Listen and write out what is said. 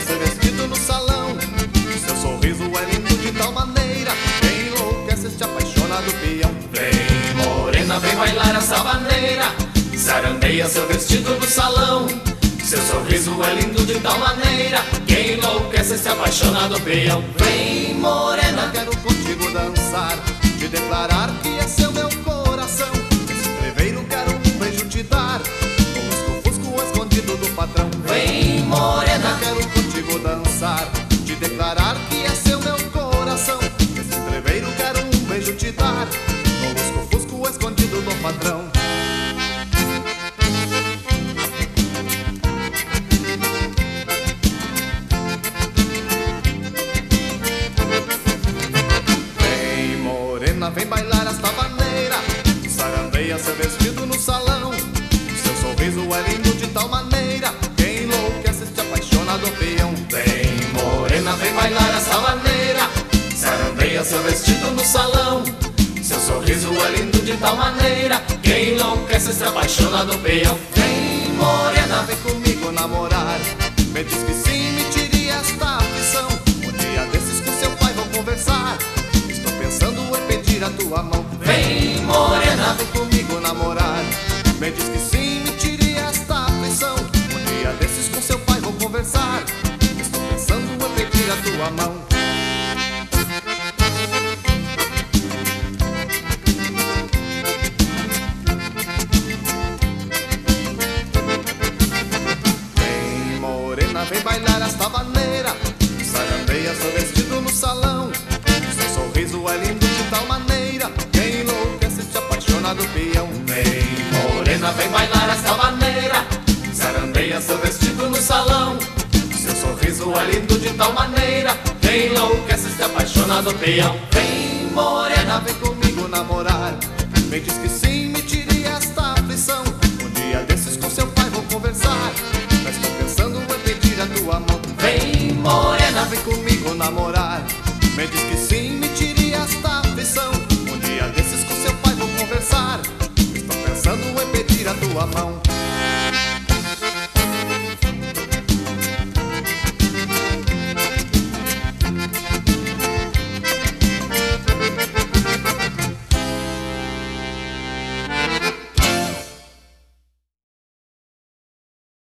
seu vestido no salão. Seu sorriso é lindo de tal maneira que enlouquece este apaixonado peão. Vem morena, vem bailar essa maneira, sarandeia seu vestido no salão. Seu sorriso é lindo de tal maneira que enlouquece esse apaixonado peão. Vem morena, quero contigo dançar, te declarar que é seu meu coração. Esse freveiro quero um beijo te dar, o lusco-fusco escondido do patrão. Vem morena, quero contigo dançar, te declarar que é seu meu coração. Esse freveiro quero um beijo te dar, o lusco-fusco escondido do patrão. Vem bailar esta maneira, sarandeia seu vestido no salão. Seu sorriso é lindo de tal maneira que enlouquece este apaixonado peão. Vem morena, vem bailar esta maneira, sarandeia seu vestido no salão. Seu sorriso é lindo de tal maneira que enlouquece este apaixonado peão. Vem morena, vem comigo namorar, me diz que sim, me tire esta aflição. Um dia desses com seu pai vou conversar, estou pensando em pedir a tua mão. Vem morena, vem comigo namorar, me diz que sim, me tire esta aflição. Um dia desses com seu pai vou conversar, estou pensando em pedir a tua mão. Vem morena, vem bailar esta maneira, sarandeia seu vestido no salão. Seu sorriso é lindo de tal maneira que enlouquece este apaixonado peão. Vem morena, vem bailar esta maneira, sarandeia seu vestido no salão. Seu sorriso é lindo de tal maneira que enlouquece este apaixonado peão. Vem morena, vem comigo namorar, me diz que sim, me tire esta aflição. Um dia desses com seu pai vou conversar, mas estou pensando em pedir a tua mão. Vem morena, vem comigo namorar, me diz que sim, me tire esta aflição. Um dia desses com seu pai vou conversar, estou pensando em pedir a tua mão.